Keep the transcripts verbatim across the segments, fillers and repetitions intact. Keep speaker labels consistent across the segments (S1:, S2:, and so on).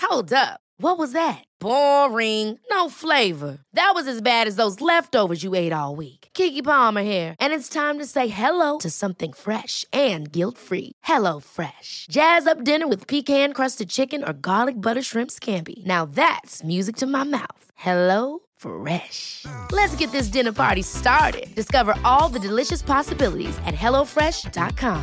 S1: Hold up. What was that? Boring. No flavor. That was as bad as those leftovers you ate all week. Keke Palmer here, and it's time to say hello to something fresh and guilt-free. Hello Fresh. Jazz up dinner with pecan-crusted chicken or garlic butter shrimp scampi. Now that's music to my mouth. Hello Fresh. Let's get this dinner party started. Discover all the delicious possibilities at hello fresh dot com.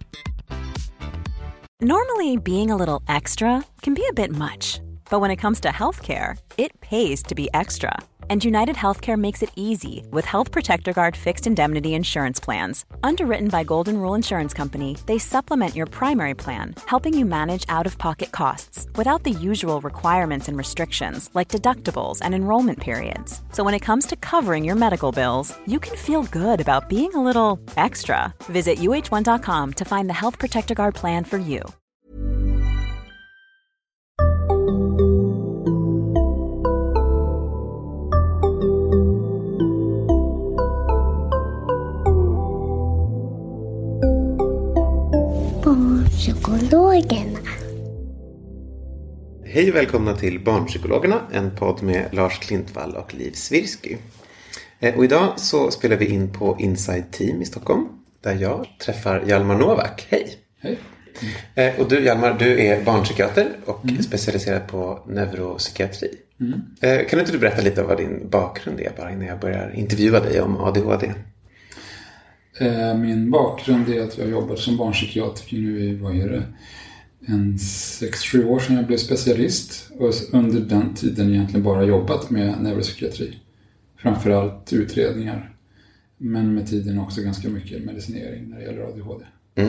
S2: Normally, being a little extra can be a bit much. But when it comes to healthcare, it pays to be extra. And United Healthcare makes it easy with Health Protector Guard fixed indemnity insurance plans. Underwritten by Golden Rule Insurance Company, they supplement your primary plan, helping you manage out-of-pocket costs without the usual requirements and restrictions like deductibles and enrollment periods. So when it comes to covering your medical bills, you can feel good about being a little extra. Visit U H one dot com to find the Health Protector Guard plan for you.
S3: Barnpsykologerna.
S4: Hej och välkomna till Barnpsykologerna, en podd med Lars Klintvall och Liv Svirsky. Och idag så spelar vi in på Inside Team i Stockholm, där jag träffar Hjalmar Novak. Hej!
S5: Hej!
S4: Mm. Och du Hjalmar, du är barnpsykiater och mm. specialiserad på neuropsykiatri. Mm. Kan inte du berätta lite om vad din bakgrund är, bara innan jag börjar intervjua dig om A D H D?
S5: Min bakgrund är att jag jobbat som barnpsykiatriker nu i, vad är det, en sex sju år sedan jag blev specialist. Och under den tiden egentligen bara jobbat med neuropsykiatri. Framförallt utredningar. Men med tiden också ganska mycket medicinering när det gäller A D H D.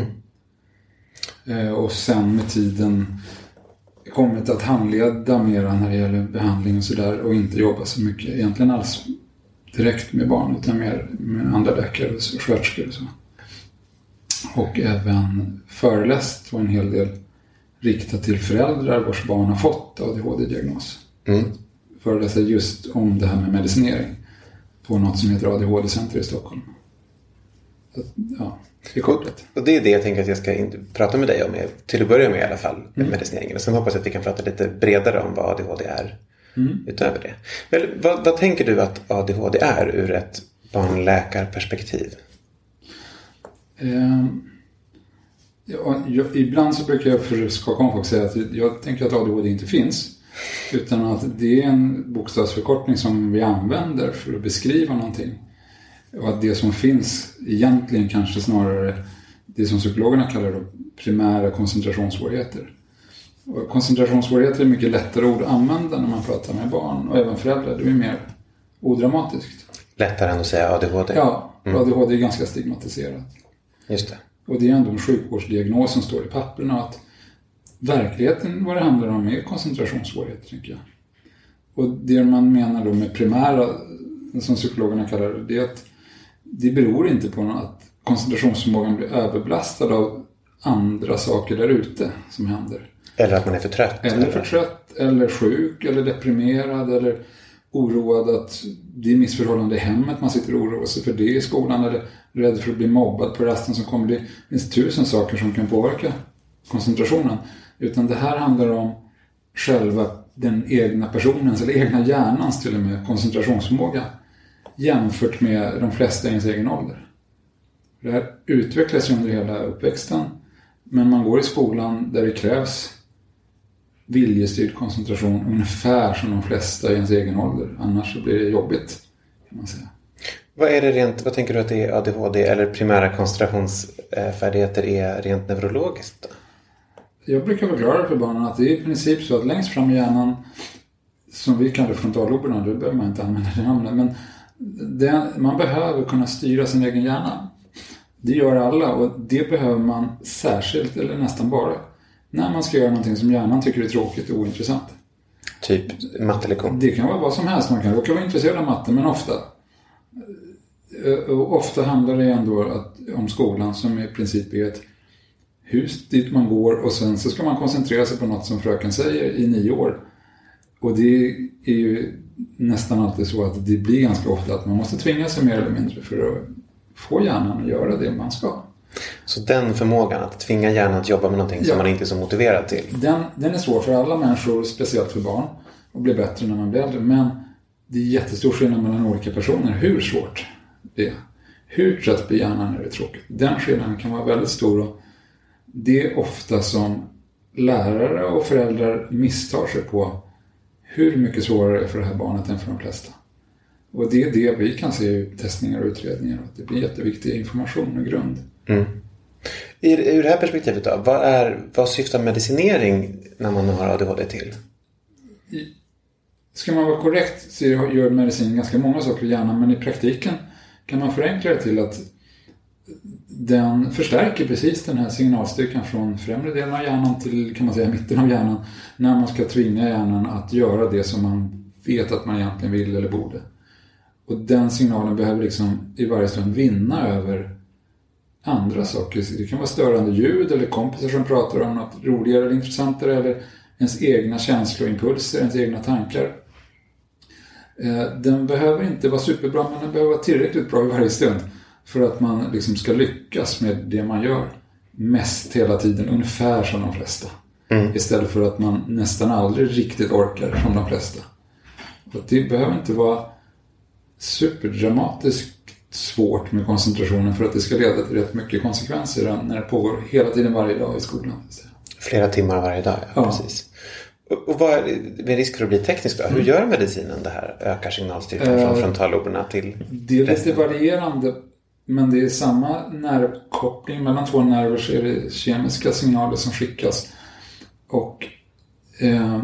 S5: Mm. Och sen med tiden kommit att handleda mer när det gäller behandling och sådär. Och inte jobba så mycket egentligen alls direkt med barn, utan mer med andra läkare och sköterskor och så. Och även föreläst och en hel del riktat till föräldrar vars barn har fått A D H D-diagnos. Mm. Föreläser just om det här med medicinering på något som heter A D H D-center i Stockholm. Så, ja, det är korträtt.
S4: Och det är det jag tänker att jag ska in- prata med dig om, till att börja med i alla fall, med mm. medicineringen. Och sen hoppas jag att vi kan prata lite bredare om vad A D H D är. Mm. Utöver det. Men vad, vad tänker du att A D H D är ur ett barnläkarperspektiv?
S5: Eh, ja, jag, ibland så brukar jag för skaka om folk säga att jag tänker att A D H D inte finns. Utan att det är en bokstavsförkortning som vi använder för att beskriva någonting. Och att det som finns egentligen kanske snarare det som psykologerna kallar då primära koncentrationssvårigheter. Och koncentrationssvårigheter är mycket lättare ord att använda när man pratar med barn och även föräldrar. Det är mer odramatiskt.
S4: Lättare än att säga A D H D?
S5: Ja,
S4: mm.
S5: A D H D är ganska stigmatiserat.
S4: Just det.
S5: Och det är ändå en sjukvårdsdiagnos som står i papperna att verkligheten, vad det handlar om, är koncentrationssvårigheter, tänker jag. Och det man menar då med primära, som psykologerna kallar det, det är att det beror inte på att koncentrationsförmågan blir överbelastad av andra saker där ute som händer.
S4: Eller att man är för trött.
S5: Eller för trött, eller sjuk, eller deprimerad, eller oroad att det är missförhållande i hemmet. Man sitter och oroar sig för det i skolan, eller rädd för att bli mobbad på resten som kommer. Det finns tusen saker som kan påverka koncentrationen. Utan det här handlar om själva den egna personens, eller egna hjärnans till och med, koncentrationsförmåga jämfört med de flesta i ens egen ålder. Det här utvecklas under hela uppväxten, men man går i skolan där det krävs viljestyrd koncentration ungefär som de flesta i ens egen ålder. Annars så blir det jobbigt, kan man säga.
S4: Vad är det rent, vad tänker du att det är A D H D eller primära koncentrationsfärdigheter är rent neurologiskt?
S5: Jag brukar förklara för barnen att det är i princip så att längst fram i hjärnan, som vi kallar frontalloberna, det behöver man inte använda det namnet, men det, man behöver kunna styra sin egen hjärna. Det gör alla, och det behöver man särskilt, eller nästan bara, när man ska göra någonting som hjärnan tycker är tråkigt och ointressant.
S4: Typ mattelektion?
S5: Det kan vara vad som helst. Man kan råka vara intresserad av matte, men ofta. Och ofta handlar det ändå att, om skolan som i princip är ett hus dit man går, och sen så ska man koncentrera sig på något som fröken säger i nio år. Och det är ju nästan alltid så att det blir ganska ofta att man måste tvinga sig mer eller mindre för att få hjärnan att göra det man ska.
S4: Så den förmågan att tvinga hjärnan att jobba med någonting ja. som man inte är så motiverad till.
S5: Den, den är svår för alla människor, speciellt för barn. Och blir bättre när man blir äldre. Men det är jättestor skillnad mellan olika personer. Hur svårt det är. Hur trött blir hjärnan när det är tråkigt. Den skillnaden kan vara väldigt stor. Och det är ofta som lärare och föräldrar misstar sig på hur mycket svårare det är för det här barnet än för de flesta. Och det är det vi kan se i testningar och utredningar. Att det blir jätteviktig information och grund.
S4: Mm. Ur det här perspektivet då, vad, är, vad syftar medicinering när man har A D H D till?
S5: I, ska man vara korrekt så gör medicin ganska många saker i hjärnan, men i praktiken kan man förenkla det till att den förstärker precis den här signalstyrkan från främre delen av hjärnan till, kan man säga, mitten av hjärnan, när man ska tvinga hjärnan att göra det som man vet att man egentligen vill eller borde. Och den signalen behöver liksom i varje stund vinna över andra saker. Det kan vara störande ljud eller kompisar som pratar om något roligare eller intressantare, eller ens egna känslorimpulser, ens egna tankar. Den behöver inte vara superbra, men den behöver vara tillräckligt bra i varje stund för att man liksom ska lyckas med det man gör mest hela tiden, ungefär som de flesta. Mm. Istället för att man nästan aldrig riktigt orkar som de flesta. Och det behöver inte vara superdramatiskt svårt med koncentrationen för att det ska leda till rätt mycket konsekvenser när det pågår hela tiden varje dag i skolan.
S4: Flera timmar varje dag, ja, ja. Precis. Och, och vad är med risk för att bli teknisk då? Hur mm. gör medicinen det här? Ökar signalstyrkan uh, från frontalloberna till
S5: det är resten? Lite varierande, men det är samma nervkoppling mellan två nerver, så är det kemiska signaler som skickas. Och eh,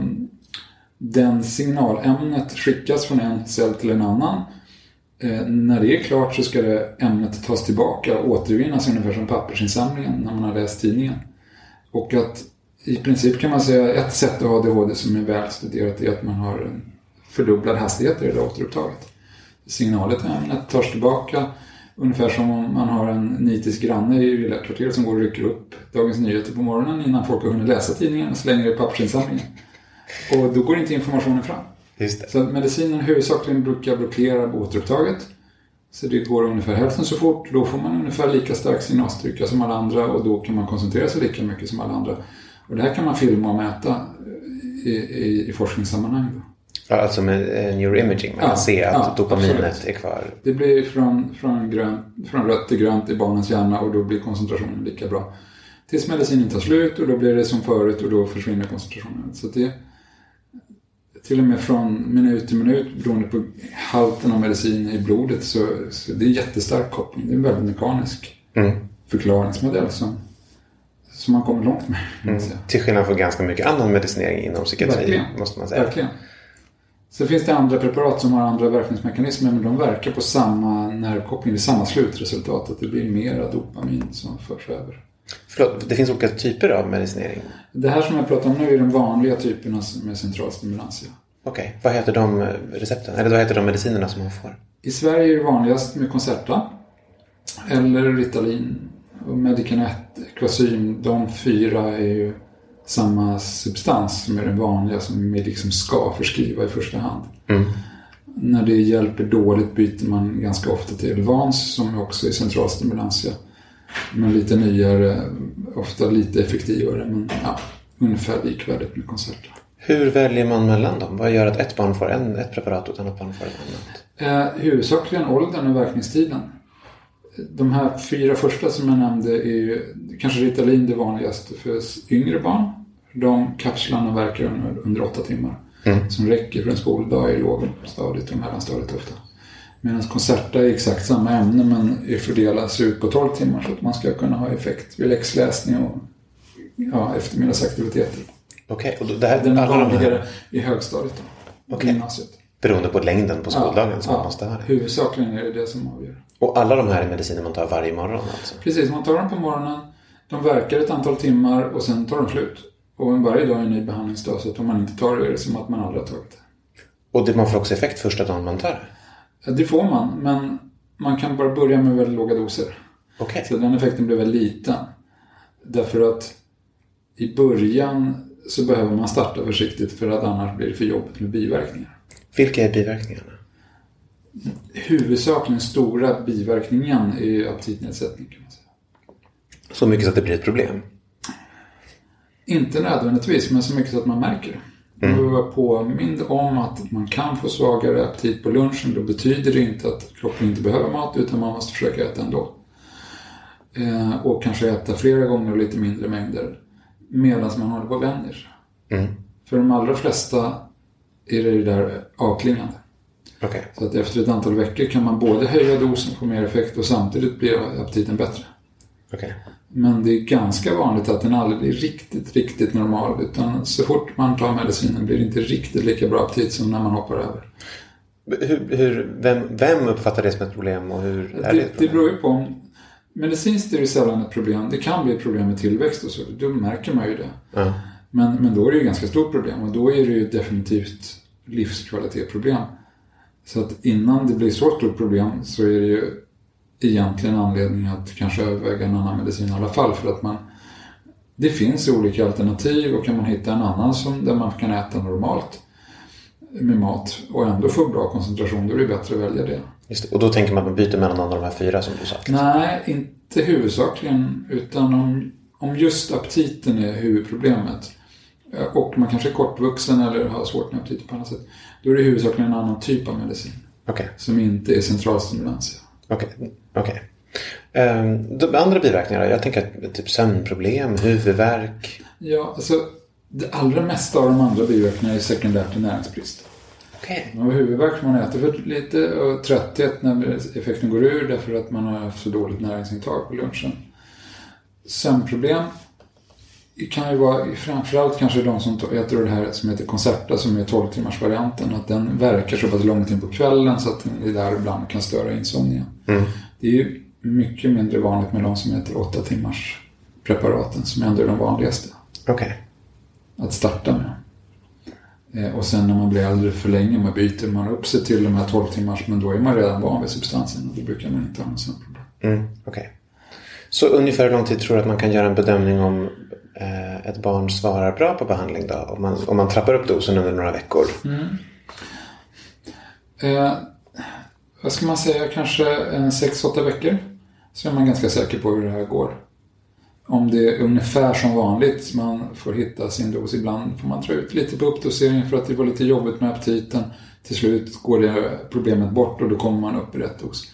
S5: den signalämnet skickas från en cell till en annan. Eh, när det är klart så ska det ämnet tas tillbaka och återvinnas ungefär som pappersinsamlingen när man har läst tidningen. Och att i princip kan man säga ett sätt att ha A D H D som är väl studerat är att man har en fördubblad hastighet i det återupptaget. Signalet i ämnet tas tillbaka ungefär som om man har en nitisk granne i villakvarteret som går och rycker upp Dagens Nyheter på morgonen innan folk har hunnit läsa tidningen och slänger i pappersinsamlingen. Och då går inte informationen fram.
S4: Just det.
S5: Så att medicinen huvudsakligen brukar blockera återupptaget. Så det går ungefär hälften så fort. Då får man ungefär lika stark signalstyrka som alla andra och då kan man koncentrera sig lika mycket som alla andra. Och det här kan man filma och mäta i, i, i forskningssammanhang då.
S4: Ja, alltså med neuroimaging. Man ja, kan se att ja, dopaminet absolut. Är kvar.
S5: Det blir från, från, grön, från rött till grönt i barnens hjärna och då blir koncentrationen lika bra. Tills medicinen tar slut och då blir det som förut och då försvinner koncentrationen. Så det till och med från minut till minut beroende på halten av medicin i blodet så, så det är jättestark koppling. Det är en väldigt mekanisk mm. förklaringsmodell som, som man kommer långt med. Mm.
S4: Till skillnad från ganska mycket annan medicinering inom psykiatri. Verkligen. Måste man säga.
S5: Verkligen. Så finns det andra preparat som har andra verkningsmekanismer men de verkar på samma nervkoppling, det är samma slutresultat att det blir mera dopamin som förs över.
S4: Förlåt, det finns olika typer av medicinering?
S5: Det här som jag pratar om nu är de vanliga typerna med centralstimulans.
S4: Okej, okay. Vad heter de recepten? Eller vad heter de medicinerna som man får?
S5: I Sverige är det vanligast med Concerta eller Ritalin och Medicanet, Quasym. De fyra är ju samma substans som är den vanliga som vi liksom ska förskriva i första hand. Mm. När det hjälper dåligt byter man ganska ofta till Vans som också är centralstimulantia. Men lite nyare, ofta lite effektivare, men ja, ungefär likvärdigt med Concerta.
S4: Hur väljer man mellan dem? Vad gör att ett barn får en, ett preparat och ett annat barn får ett annat?
S5: Eh, huvudsakligen åldern och verkningstiden. De här fyra första som jag nämnde är ju kanske Ritalin det vanligaste för yngre barn. De kapslarna verkar under, under åtta timmar. Mm. Som räcker för en skoldag i lågstadiet och mellanstadiet ofta. Medan Concerta är exakt samma ämne men är fördelas ut på tolv timmar så att man ska kunna ha effekt vid läxläsning och ja, eftermiddagsaktiviteter.
S4: Okej, okay, och det här,
S5: den är vanligare i högstadiet då,
S4: okay.
S5: gymnasiet.
S4: Beroende på längden på skoldagen
S5: ja,
S4: som
S5: ja,
S4: man måste ha det.
S5: Huvudsakligen är det det som avgör.
S4: Och alla de här är mediciner man tar varje morgon alltså?
S5: Precis, man tar dem på morgonen. De verkar ett antal timmar och sen tar de slut. Och varje dag är en ny behandlingsdag så att om man inte tar det är det som att man aldrig har tagit det.
S4: Och det, man får också effekt första dagen man tar det?
S5: Ja, det får man, men man kan bara börja med väldigt låga doser.
S4: Okay.
S5: Så den effekten blir väldigt liten. Därför att i början så behöver man starta försiktigt för att annars blir det för jobbigt med biverkningar.
S4: Vilka är biverkningarna?
S5: Huvudsakligen stora biverkningen är aptitnedsättning kan man säga.
S4: Så mycket så att det blir ett problem?
S5: Inte nödvändigtvis, men så mycket så att man märker det. Mm. Om vi var påmind om att man kan få svagare aptit på lunchen, då betyder det inte att kroppen inte behöver mat, utan man måste försöka äta ändå. Eh, och kanske äta flera gånger och lite mindre mängder medan man håller på och vänjer sig. Mm. För de allra flesta är det där avklingande. Okay. Så att efter ett antal veckor kan man både höja dosen, få mer effekt och samtidigt blir aptiten bättre. Okay. Men det är ganska vanligt att den aldrig blir riktigt, riktigt normal. Utan så fort man tar medicinen blir det inte riktigt lika bra aptit som när man hoppar över.
S4: Hur, hur, vem, vem uppfattar det som ett problem? Och hur är det, det,
S5: det beror ju på om... Medicinskt är det sällan ett problem. Det kan bli ett problem med tillväxt och så. Då märker man ju det. Mm. Men, men då är det ju ganska stort problem. Och då är det ju definitivt livskvalitetsproblem. Så att innan det blir så stort problem så är det ju egentligen anledning att kanske överväga en annan medicin i alla fall. För att man, det finns olika alternativ och kan man hitta en annan som, där man kan äta normalt med mat och ändå få bra koncentration, då är det bättre att välja det.
S4: Just det. Och då tänker man att man byter mellan någon av de här fyra som du sa?
S5: Nej, inte huvudsakligen, utan om, om just aptiten är huvudproblemet och man kanske är kortvuxen eller har svårt med aptit på annat sätt, då är det huvudsakligen en annan typ av medicin. Okay. Som inte är centralstimulans.
S4: Okej, okay. okej. Okay. Um, de andra biverkningarna, jag tänker att typ sömnproblem, huvudvärk.
S5: Ja, alltså det allra mesta av de andra biverkningarna är sekundärt till näringsbrist. Okej. Okay. Och huvudvärk man äter för lite och trötthet när effekten går ur därför att man har haft så dåligt näringsintag på lunchen. Sömnproblem kan ju vara framförallt kanske de som äter det här som heter Concerta, som är tolv timmars varianten, att den verkar så pass långt in på kvällen så att det där ibland kan störa insomnia. Mm. Det är ju mycket mindre vanligt med de som äter åtta timmars preparaten som ändå är de vanligaste.
S4: Okej. Okay.
S5: Att starta med. Eh, och sen när man blir äldre för länge, man byter man upp sig till de här tolv timmars, men då är man redan van vid substansen och då brukar man inte ha någon sån problem.
S4: Mm, okej. Okay. Så ungefär hur lång tid tror du att man kan göra en bedömning om eh, ett barn svarar bra på behandling då? Om man, om man trappar upp dosen under några veckor?
S5: Mm. Eh, vad ska man säga? Kanske en sex åtta veckor. Så är man ganska säker på hur det här går. Om det är ungefär som vanligt, man får hitta sin dos. Ibland får man dra ut lite på uppdosering för att det var lite jobbigt med aptiten. Till slut går det problemet bort och då kommer man upp i rätt dos.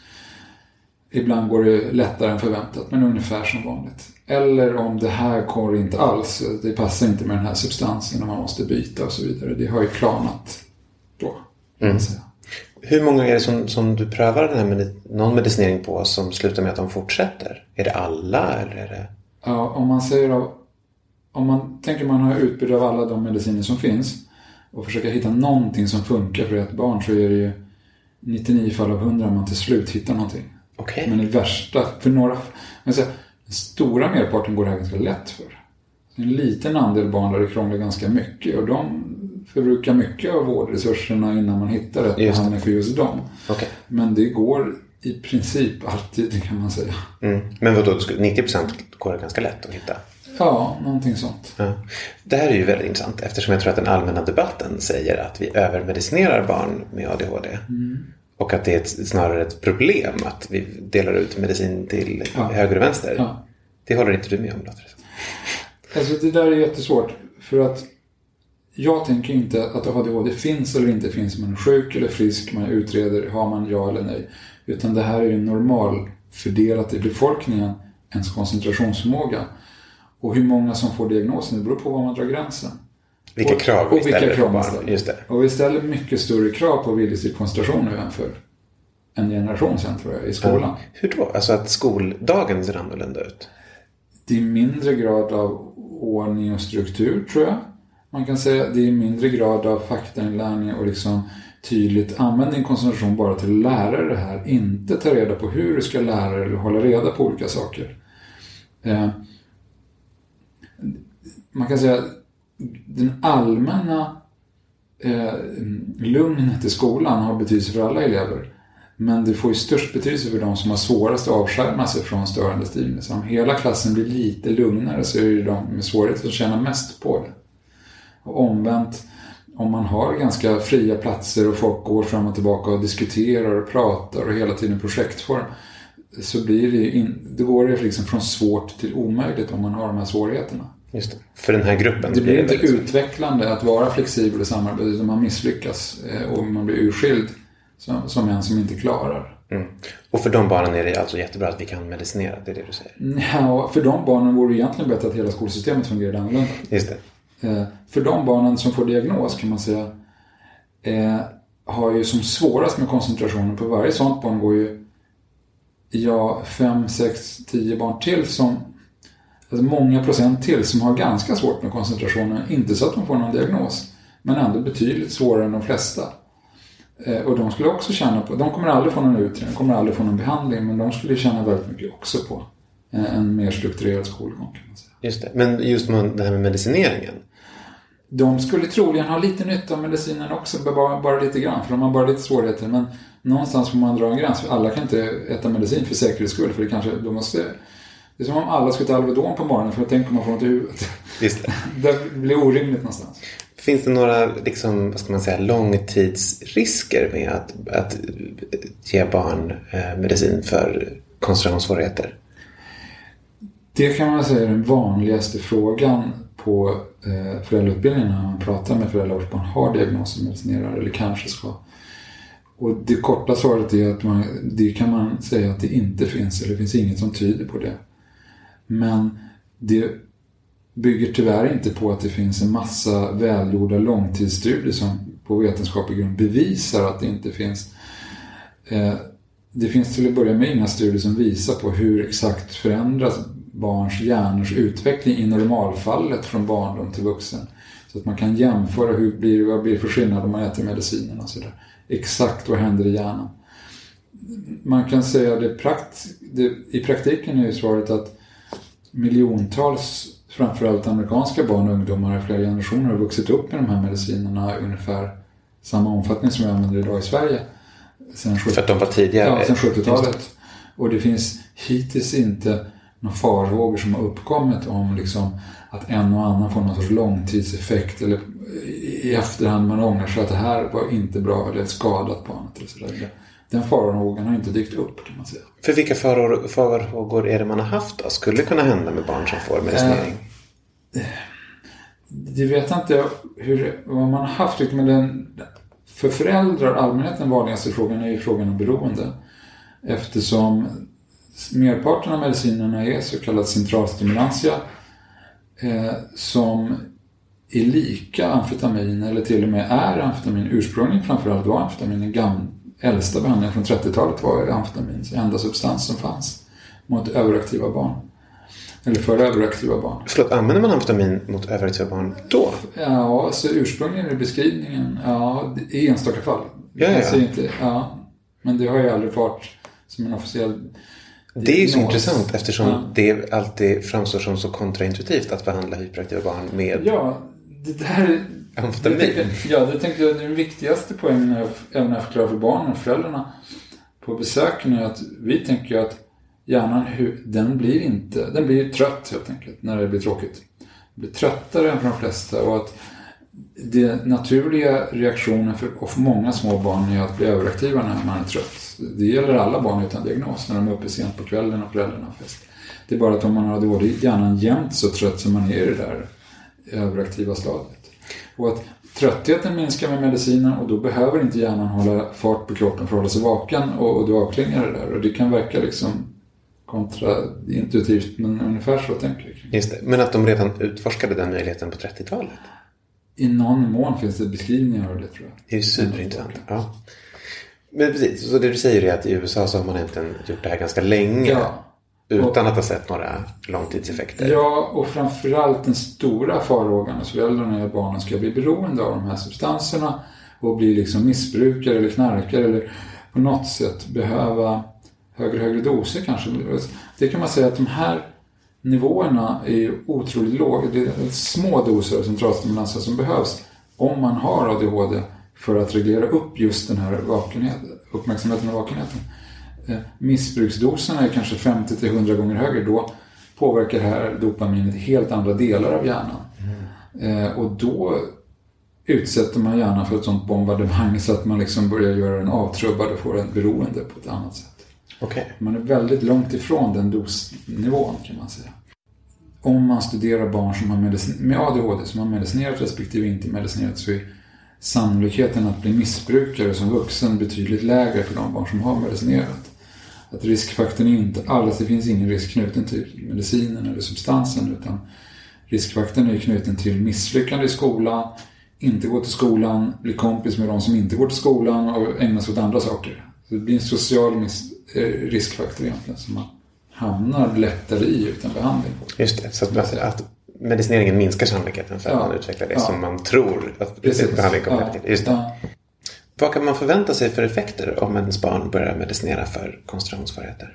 S5: Ibland går det lättare än förväntat, men ungefär som vanligt. Eller om det här går inte alls, det passar inte med den här substansen och man måste byta och så vidare. Det har ju klarnat då. Mm.
S4: Hur många är det som, som du prövar den här med, någon medicinering på som slutar med att de fortsätter? Är det alla eller är det...
S5: Ja, om man säger av, om man tänker man har utbud av alla de mediciner som finns och försöker hitta någonting som funkar för ett barn, så är det ju nittionio fall av hundra man till slut hittar någonting. Okay. Men i värsta, för några, men så, den stora merparten går det här ganska lätt för. Så en liten andel barn där det krånglar ganska mycket och de förbrukar mycket av vårdresurserna innan man hittar rätt behandling för just dem. Okay. Men det går i princip alltid, kan man säga.
S4: Mm. Men vad då, nittio procent går det ganska lätt att hitta?
S5: Ja, någonting sånt.
S4: Ja. Det här är ju väldigt intressant eftersom jag tror att den allmänna debatten säger att vi övermedicinerar barn med A D H D. Mm. Och att det är ett, snarare ett problem att vi delar ut medicin till ja. höger och vänster. Ja. Det håller inte du med om, låter det.
S5: Alltså det där är jättesvårt. För att jag tänker inte att A D H D finns eller inte finns. Man är sjuk eller frisk, man utreder, har man ja eller nej. Utan det här är ju normal fördelat i befolkningen, ens koncentrationsförmåga. Och hur många som får diagnosen, det beror på var man drar gränsen.
S4: Vilka
S5: och,
S4: krav vi
S5: och vilka
S4: ställer
S5: krav
S4: på
S5: man
S4: barn.
S5: ställer.
S4: Just det.
S5: Och vi ställer mycket större krav på viljestyrd koncentration nu än för en generation sedan, tror jag, i skolan. Ja.
S4: Hur då? Alltså att skoldagen ser annorlunda ut?
S5: Det är mindre grad av ordning och struktur, tror jag. Man kan säga det är mindre grad av faktainlärning och liksom tydligt använd din koncentration bara till att lära det här. Inte ta reda på hur du ska lära eller hålla reda på olika saker. Eh, man kan säga den allmänna eh, lugnet i skolan har betydelse för alla elever. Men det får ju störst betydelse för de som har svårast att avskärma sig från störande stimuli. Om hela klassen blir lite lugnare så är det de med svårighet att känna mest på det. Och omvänt, om man har ganska fria platser och folk går fram och tillbaka och diskuterar och pratar och hela tiden projektform, så blir det in, det går det liksom från svårt till omöjligt om man har de här svårigheterna.
S4: Just det. För den här gruppen.
S5: Det blir inte
S4: liksom
S5: utvecklande att vara flexibel i samarbete utan man misslyckas och man blir urskild som, som en som inte klarar.
S4: Mm. Och för de barnen är det alltså jättebra att vi kan medicinera, det är det du säger?
S5: Ja, för de barnen vore det egentligen bättre att hela skolsystemet fungerar annorlunda.
S4: Just det.
S5: Eh, för de barnen som får diagnos kan man säga eh, har ju som svårast med koncentrationen. På varje sånt barn går ju ja, fem, sex, tio barn till som alltså många procent till som har ganska svårt med koncentrationen. Inte så att de får någon diagnos, men ändå betydligt svårare än de flesta. Eh, och de skulle också känna på, de kommer aldrig få någon utredning, kommer aldrig få någon behandling, men de skulle känna väldigt mycket också på en, en mer strukturerad skolgång kan man säga.
S4: Just det, men just med det här med medicineringen.
S5: De skulle troligen ha lite nytta av medicinen också, bara, bara lite grann, för de har bara lite svårigheter, men någonstans får man dra en gräns, för alla kan inte äta medicin för säkerhets skull, för det kanske, de måste, det är som om alla skulle ta Alvedon på morgonen, för att tänka man får något i huvudet.
S4: Just det.
S5: Det blir orimligt någonstans.
S4: Finns det några, liksom, vad ska man säga, långtidsrisker med att, att ge barn eh, medicin för koncentrationssvårigheter?
S5: Det kan man säga är den vanligaste frågan på eh, föräldrautbildningen när man pratar med föräldrar vars barn har diagnoser medicinerar eller kanske ska. Och det korta svaret är att man, det kan man säga att det inte finns, eller det finns inget som tyder på det. Men det bygger tyvärr inte på att det finns en massa välgjorda långtidsstudier som på vetenskaplig grund bevisar att det inte finns. Eh, det finns till att börja med inga studier som visar på hur exakt förändras barns hjärnors utveckling i normalfallet från barndom till vuxen. Så att man kan jämföra hur blir, vad blir för skillnad om man äter medicinen och sådär. Exakt vad händer i hjärnan. Man kan säga det, prakt, det i praktiken är ju svaret att miljontals framförallt amerikanska barn och ungdomar i flera generationer har vuxit upp med de här medicinerna ungefär samma omfattning som vi använder idag i Sverige. Sen
S4: För att de var tidigare?
S5: Ja, sen sjuttiotalet. Och det finns hittills inte några farhågor som har uppkommit om liksom att en och annan får någon sorts långtidseffekt eller i efterhand man ångrar sig att det här var inte bra eller skadat barnet eller sådär. Den farhågan har inte dykt upp kan man säga.
S4: För vilka farhågor, farhågor är det man har haft då? Skulle kunna hända med barn som får medicinering?
S5: Eh, det vet jag inte hur, vad man har haft, men den, för föräldrar allmänheten den vanligaste frågan är ju frågan om beroende. Eftersom merparten av medicinerna är så kallad centralstimulantia eh, som är lika amfetamin eller till och med är amfetamin. Ursprungligen framförallt var amfetamin en gammal äldsta behandling från trettiotalet var amfetamin enda substans som fanns mot överaktiva barn. Eller för överaktiva barn.
S4: Förlåt, använder man amfetamin mot överaktiva barn då?
S5: Ja, alltså ursprungligen i beskrivningen, ja, i enstaka fall.
S4: Ja, ja.
S5: Inte, ja, men det har ju aldrig varit som en officiell.
S4: Det är ju så intressant eftersom
S5: ja.
S4: det alltid framstår som så kontraintuitivt att behandla hyperaktiva barn med
S5: ja, det där,
S4: amfetamin.
S5: Det, ja, det tänkte jag är den viktigaste poängen även när jag förklarar för barnen och föräldrarna på besöken är att vi tänker att hjärnan, den blir inte, den blir trött helt enkelt när det blir tråkigt. Den blir tröttare än för de flesta och att det naturliga reaktionen för, och för många små barn är att bli överaktiva när man är trött. Det gäller alla barn utan diagnos när de är uppe sent på kvällen och föräldrarna har fest. Det är bara att om man har A D H D hjärnan jämt så trött som man är i det där överaktiva stadiet. Och att tröttheten minskar med medicinen och då behöver inte hjärnan hålla fart på kroppen för att hålla sig vaken och, och då avklingar det där. Och det kan verka liksom kontraintuitivt men ungefär så tänker jag.
S4: Just det. Men att de redan utforskade den möjligheten på trettiotalet?
S5: I någon mån finns det beskrivningar av det tror jag.
S4: Det är ju superintressant. Ja. Men precis, så det du säger är att i U S A så har man egentligen gjort det här ganska länge.
S5: Ja.
S4: Utan att ha sett några långtidseffekter.
S5: Ja, och framförallt den stora farhågan hos föräldrarna är att barnen ska bli beroende av de här substanserna och bli liksom missbrukare eller knarkare eller på något sätt behöva högre och högre doser kanske. Det kan man säga att de här nivåerna är otroligt låga. Det är små doser av centralstimulanser som behövs om man har A D H D för att reglera upp just den här vakenheten, uppmärksamheten och vakenheten. Missbruksdoserna är kanske femtio till hundra gånger högre. Då påverkar det här dopaminet helt andra delar av hjärnan. Mm. Eh, och då utsätter man hjärnan för ett sånt bombardemang så att man liksom börjar göra den avtrubbad och får en beroende på ett annat sätt.
S4: Okay.
S5: Man är väldigt långt ifrån den dosnivån kan man säga. Om man studerar barn som har medicin- med A D H D som har medicinerat respektive inte medicinerat, så är sannolikheten att bli missbrukare som vuxen betydligt lägre för de barn som har medicinerat. Att riskfaktorn är inte alls, det finns ingen risk knuten till medicinen eller substansen, utan riskfaktorn är knuten till misslyckande i skolan, inte gå till skolan, bli kompis med de som inte går till skolan och ägna sig åt andra saker. Så det blir en social miss- riskfaktor egentligen som man hamnar lättare i utan behandling.
S4: Just det, så att, att medicineringen minskar sannolikheten för att ja. man utvecklar det ja. som man tror att Precis. behandling kommer ja. till. Just det. Ja. Vad kan man förvänta sig för effekter om ens barn börjar medicinera för koncentrationssvårigheter?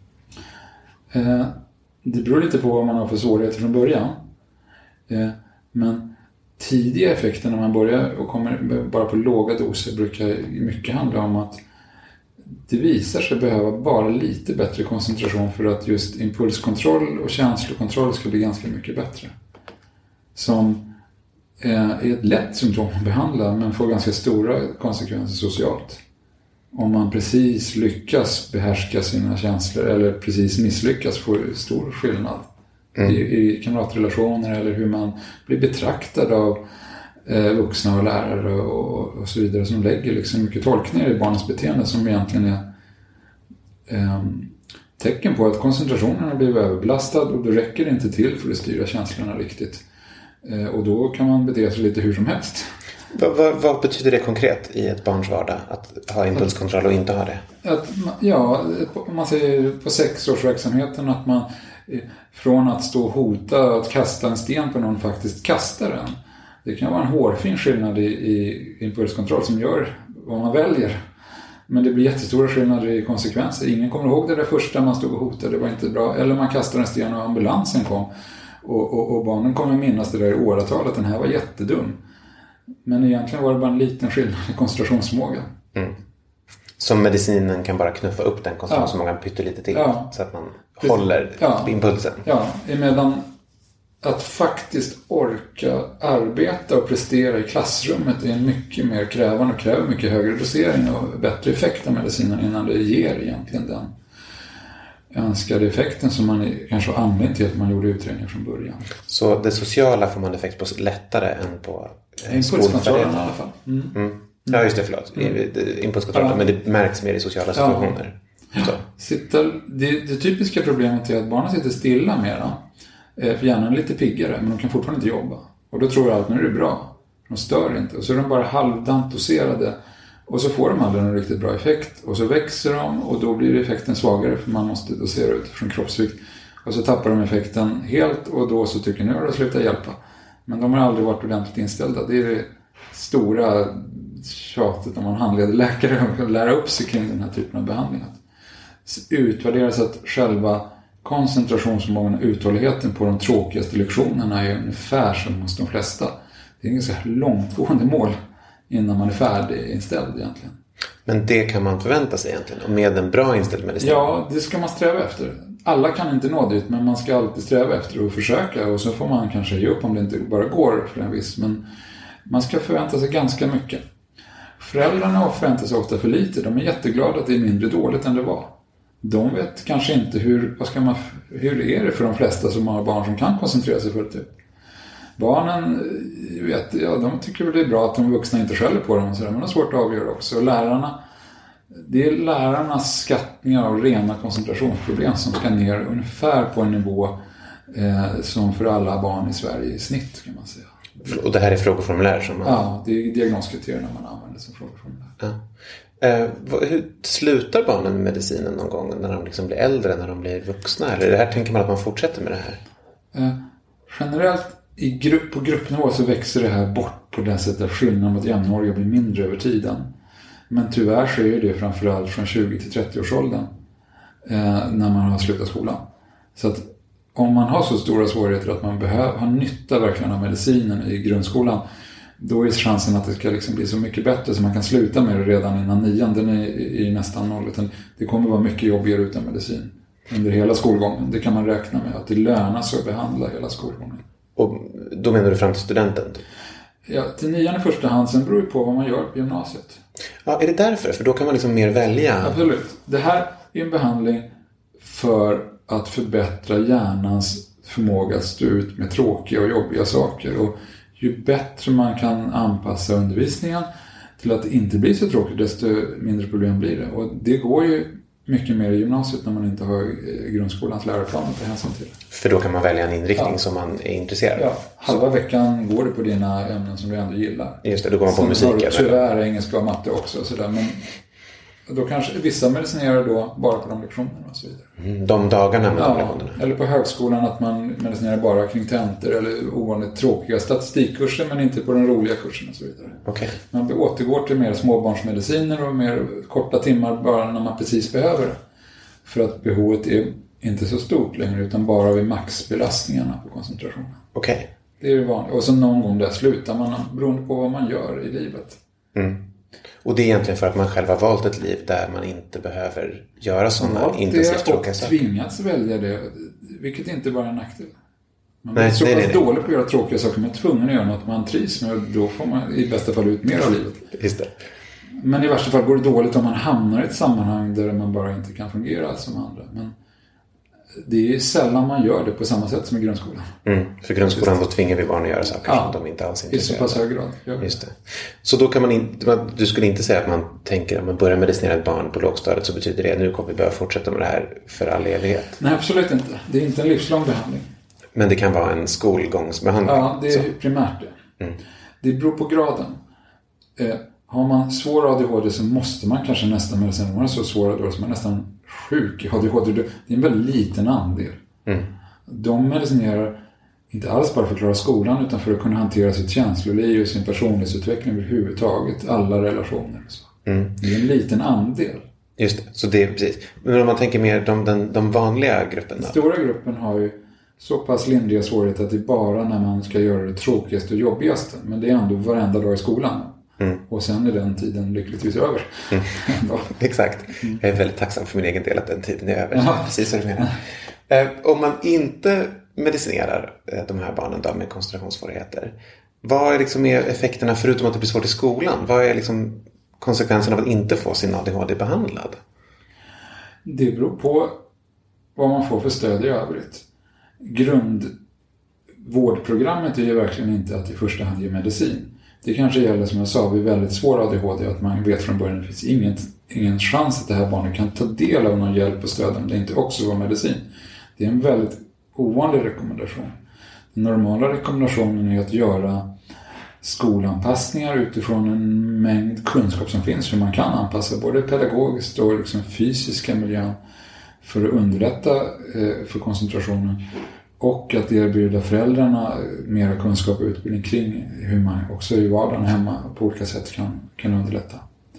S5: Eh, det beror lite på vad man har för svårigheter från början. Eh, men tidiga effekter när man börjar och kommer bara på låga doser brukar mycket handla om att det visar sig behöva bara lite bättre koncentration för att just impulskontroll och känslokontroll ska bli ganska mycket bättre. Som är ett lätt symptom att behandla men får ganska stora konsekvenser socialt. Om man precis lyckas behärska sina känslor eller precis misslyckas får stor skillnad mm. i, i kamratrelationer eller hur man blir betraktad av eh, vuxna och lärare och, och så vidare som lägger liksom mycket tolkningar i barnens beteende som egentligen är eh, tecken på att koncentrationen har blivit överbelastad och då räcker det inte till för att styra känslorna riktigt. Och då kan man bete sig lite hur som helst.
S4: Vad, vad, vad betyder det konkret i ett barns vardag att ha impulskontroll och inte ha det?
S5: Att, ja, man säger på sexårsverksamheten att man från att stå och hota att kasta en sten på någon faktiskt kastar den. Det kan vara en hårfin skillnad i, i impulskontroll som gör vad man väljer. Men det blir jättestora skillnader i konsekvenser. Ingen kommer ihåg det där första man stod och hotade, det var inte bra. Eller man kastar en sten och ambulansen kom. Och, och, och barnen kommer minnas det där i åratal att den här var jättedum. Men egentligen var det bara en liten skillnad i koncentrationsförmåga.
S4: Mm. Som medicinen kan bara knuffa upp den koncentrationsförmågan ja. pyttelite till. Ja. Så att man Precis. håller ja. impulsen.
S5: Ja, emedan att faktiskt orka arbeta och prestera i klassrummet är en mycket mer krävande och kräver mycket högre dosering och bättre effekt av medicinen innan det ger egentligen den önskade effekten som man kanske har använt till att man gjorde utredningar från början.
S4: Så det sociala får man effekt på lättare än på
S5: eh, impulskontrollen i alla fall. Mm.
S4: Mm. Ja just det, förlåt. Mm. Impulskontrollen, ja. men det märks mer i sociala situationer.
S5: Ja. Så. Sitter, det, det typiska problemet är att barnen sitter stilla mera. För hjärnan är lite piggare, men de kan fortfarande inte jobba. Och då tror jag att nu är det bra. De stör inte. Och så är de bara halvdant doserade. Och så får de aldrig en riktigt bra effekt. Och så växer de och då blir effekten svagare för man måste dosera ut från kroppsvikt. Och så tappar de effekten helt och då så tycker nu har det slutat hjälpa. Men de har aldrig varit ordentligt inställda. Det är det stora tjatet om man handleder läkare och kan lära upp sig kring den här typen av behandling. Att utvärdera så att själva koncentrationsförmågan och uthålligheten på de tråkigaste lektionerna är ungefär som hos de flesta. Det är en ganska långtgående mål innan man är färdig inställd egentligen.
S4: Men det kan man förvänta sig egentligen och med en bra inställd medicin?
S5: Ja, det ska man sträva efter. Alla kan inte nå dit, men man ska alltid sträva efter och försöka. Och så får man kanske ge upp om det inte bara går för en viss. Men man ska förvänta sig ganska mycket. Föräldrarna förväntar sig ofta för lite. De är jätteglada att det är mindre dåligt än det var. De vet kanske inte hur, vad ska man, hur är det för de flesta som har barn som kan koncentrera sig fullt ut. Barnen vet, ja, de tycker väl det är bra att de vuxna inte skäller på dem och sådär, men det är svårt att avgöra också. Och lärarna, det är lärarnas skattningar av rena koncentrationsproblem som ska ner ungefär på en nivå eh, som för alla barn i Sverige i snitt kan man säga.
S4: Och det här är frågeformulär som man...
S5: Ja, det är diagnoskriterierna man använder som frågeformulär.
S4: Ja. Eh, hur slutar barnen med medicinen någon gång när de liksom blir äldre, när de blir vuxna? Eller det här tänker man att man fortsätter med det här?
S5: Eh, generellt i grupp, på gruppnivå så växer det här bort på det sättet att skillnaden mot jämnåriga blir mindre över tiden. Men tyvärr sker det framförallt från tjugo till trettio års åldern eh, när man har slutat skolan. Så att om man har så stora svårigheter att man behöver ha nytta verkligen av medicinen i grundskolan, då är chansen att det ska liksom bli så mycket bättre så man kan sluta med det redan innan nian. Den är i nästan noll. Utan det kommer vara mycket jobbigare utan medicin under hela skolgången. Det kan man räkna med att det lönar sig att behandla hela skolgången.
S4: Och då menar du fram till studenten?
S5: Ja, till nian i första hand, sen beror det på vad man gör på gymnasiet.
S4: Ja, är det därför? För då kan man liksom mer välja?
S5: Absolut. Det här, i en behandling för att förbättra hjärnans förmåga att stå ut med tråkiga och jobbiga saker. Och ju bättre man kan anpassa undervisningen till att det inte blir så tråkigt, desto mindre problem blir det. Och det går ju mycket mer i gymnasiet när man inte har grundskolans läroplan att ta hänsyn till.
S4: För då kan man välja en inriktning
S5: ja.
S4: som man är intresserad av.
S5: Ja, halva veckan går det på dina ämnen som du ändå gillar.
S4: Just det, då går man på
S5: Sen
S4: musik.
S5: Sen tyvärr engelska och matte också. Och sådär. Men då kanske vissa medicinerar då bara på de lektionerna och så vidare.
S4: Mm, de dagarna med
S5: ja,
S4: de lektionerna.
S5: Eller på högskolan att man medicinerar bara kring tentor eller ovanligt tråkiga statistikkurser men inte på den roliga kursen och så vidare.
S4: Okay.
S5: Man återgår till mer småbarnsmediciner och mer korta timmar bara när man precis behöver det. För att behovet är inte så stort längre utan bara vid maxbelastningarna på koncentrationen.
S4: Okej. Okay.
S5: Det är det vanliga. Och så någon gång där slutar man beroende på vad man gör i livet.
S4: Mm. Och det är egentligen för att man själv har valt ett liv där man inte behöver göra sådana intensivt tråkiga saker.
S5: Och tvingats välja det, vilket inte bara är en nackdel. Man
S4: nej,
S5: är så
S4: nej,
S5: pass
S4: nej,
S5: dålig på att göra tråkiga saker, man är tvungen att göra något man trivs med och då får man i bästa fall ut mer av livet.
S4: Just det.
S5: Men i värsta fall går det dåligt om man hamnar i ett sammanhang där man bara inte kan fungera som andra. Men det är sällan man gör det på samma sätt som i grundskolan.
S4: Mm, för grundskolan då tvingar vi barn att göra saker
S5: ja,
S4: som de inte alls är
S5: intresserade av. I så pass hög grad.
S4: Just det. Så då kan man inte, du skulle inte säga att man tänker om man börjar medicinera ett barn på lågstadiet så betyder det att nu kommer vi behöva fortsätta med det här för all evighet?
S5: Nej, absolut inte. Det är inte en livslång behandling.
S4: Men det kan vara en skolgångsbehandling?
S5: Ja, det är så. Primärt det. Mm. Det beror på graden. Eh, har man svår A D H D så måste man kanske nästan medicinera. Om man är så svår A D H D så man är nästan sjuk i A D H D. Det är en väldigt liten andel. Mm. De medicinerar inte alls bara för att klara skolan utan för att kunna hantera sitt känsloliv och sin personlighetsutveckling överhuvudtaget. Alla relationer. Så. Mm. Det är en liten andel.
S4: Just det, så det är precis. Men om man tänker mer de, den, de vanliga grupperna?
S5: Den stora gruppen har ju så pass lindriga svårigheter att det är bara när man ska göra det tråkigaste och jobbigaste. Men det är ändå varenda dag i skolan. Mm. Och sen är den tiden lyckligtvis över.
S4: Mm. Exakt. Mm. Jag är väldigt tacksam för min egen del att den tiden är över. Ja. Precis som du menar. Eh, om man inte medicinerar eh, de här barnen då med koncentrationssvårigheter. Vad är liksom är effekterna förutom att det blir svårt i skolan? Vad är liksom konsekvensen av att inte få sin A D H D behandlad?
S5: Det beror på vad man får för stöd i övrigt. Grundvårdprogrammet är ju verkligen inte att i första hand ge medicin. Det kanske gäller, som jag sa, vid väldigt svår A D H D att man vet från början att det finns ingen, ingen chans att det här barnet kan ta del av någon hjälp och stöd om det inte också var medicin. Det är en väldigt ovanlig rekommendation. Den normala rekommendationen är att göra skolanpassningar utifrån en mängd kunskap som finns hur man kan anpassa både pedagogiskt och liksom fysiska miljön för att underlätta eh, för koncentrationen. Och att erbjuda föräldrarna mera kunskap och utbildning kring hur man också i vardagen hemma på olika sätt kan, kan underlätta.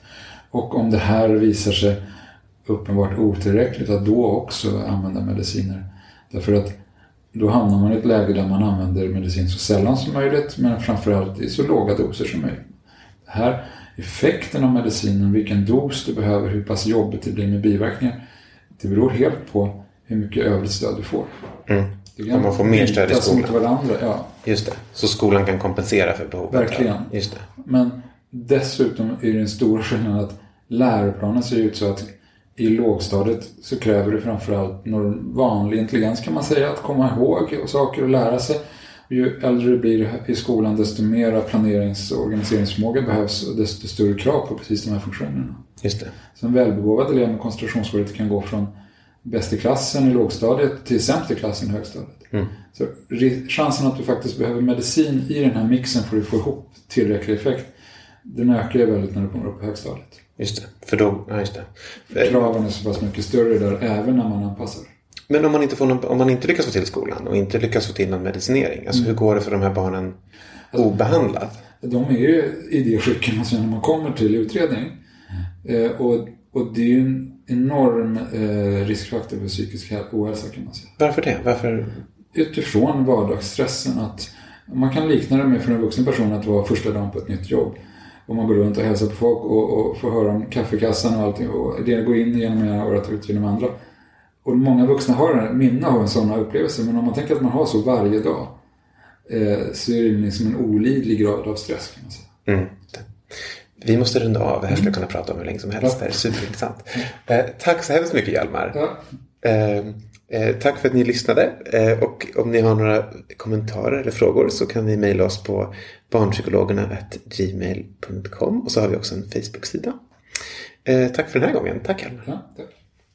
S5: Och om det här visar sig uppenbart otillräckligt att då också använda mediciner. Därför att då hamnar man i ett läge där man använder medicin så sällan som möjligt men framförallt i så låga doser som möjligt. Det här effekten av medicinen, vilken dos du behöver, hur pass jobbigt det blir med biverkningar, det beror helt på hur mycket övrigt stöd du får. Mm.
S4: Om man får mer stöd i skolan.
S5: Varandra, ja.
S4: Just det. Så skolan kan kompensera för behovet.
S5: Verkligen.
S4: Just det.
S5: Men dessutom är det en stor skillnad att läroplanen ser ut så att i lågstadiet så kräver det framförallt någon vanlig intelligens kan man säga. Att komma ihåg och saker och lära sig. Ju äldre det blir i skolan desto mer planerings- och organiseringsförmåga behövs och desto större krav på precis de här funktionerna.
S4: Just det.
S5: Så en välbegåvad elev med koncentrationssvårigheter kan gå från bästa klassen i lågstadiet till sämsta klassen i högstadiet. Mm. Så chansen att du faktiskt behöver medicin i den här mixen för att få ihop tillräcklig effekt, den ökar ju väldigt när du kommer upp på högstadiet.
S4: Just det, för då, ja just det. För...
S5: Kraven är så pass mycket större där även när man anpassar.
S4: Men om man inte, får någon, om man inte lyckas få till skolan och inte lyckas få till någon medicinering, alltså mm. hur går det för de här barnen alltså, obehandlat?
S5: De är ju i det skicken alltså, när man kommer till utredning. Mm. Eh, och, och det är ju en enorm eh, riskfaktor för psykisk ohälsa kan man säga.
S4: Varför det? Varför?
S5: Utifrån vardagsstressen att man kan likna det med för en vuxen person att vara första dagen på ett nytt jobb. Och man går runt och hälsar på folk och, och får höra om kaffekassan och allting. Och det går in genom ena året och ut genom andra. Och många vuxna har en minne av en sån upplevelse. Men om man tänker att man har så varje dag eh, så är det liksom en olidlig grad av stress kan man säga.
S4: Mm. Vi måste runda av. Det här skulle jag kunna prata om hur länge som helst. Det är superintressant. Eh, tack så hemskt mycket, Hjalmar.
S5: Ja.
S4: Eh, eh, tack för att ni lyssnade. Eh, och om ni har några kommentarer eller frågor så kan ni mejla oss på barnpsykologerna at gmail dot com. Och så har vi också en Facebook-sida. Eh, tack för den här gången. Tack, Hjalmar.
S5: Ja, tack.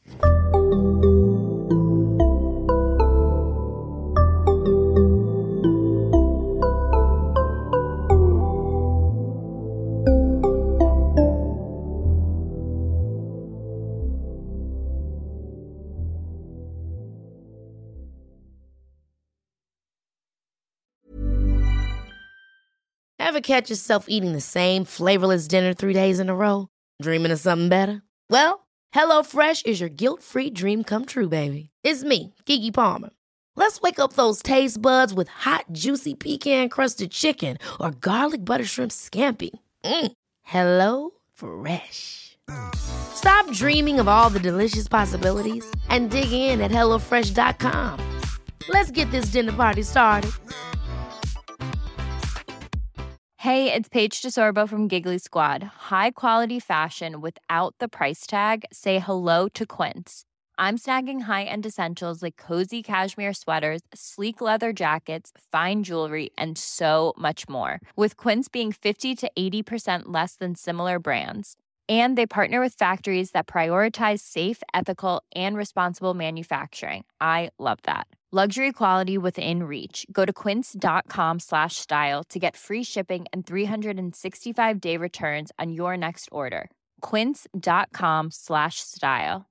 S1: Ever catch yourself eating the same flavorless dinner three days in a row? Dreaming of something better? Well, HelloFresh is your guilt-free dream come true, baby. It's me, Keke Palmer. Let's wake up those taste buds with hot, juicy pecan-crusted chicken or garlic butter shrimp scampi. Mm. Hello Fresh. Stop dreaming of all the delicious possibilities and dig in at hello fresh dot com. Let's get this dinner party started.
S6: Hey, it's Paige DeSorbo from Giggly Squad. High quality fashion without the price tag. Say hello to Quince. I'm snagging high-end essentials like cozy cashmere sweaters, sleek leather jackets, fine jewelry, and so much more. With Quince being fifty to eighty percent less than similar brands. And they partner with factories that prioritize safe, ethical, and responsible manufacturing. I love that. Luxury quality within reach. Go to quince.com slash style to get free shipping and three sixty-five day returns on your next order. Quince.com slash style.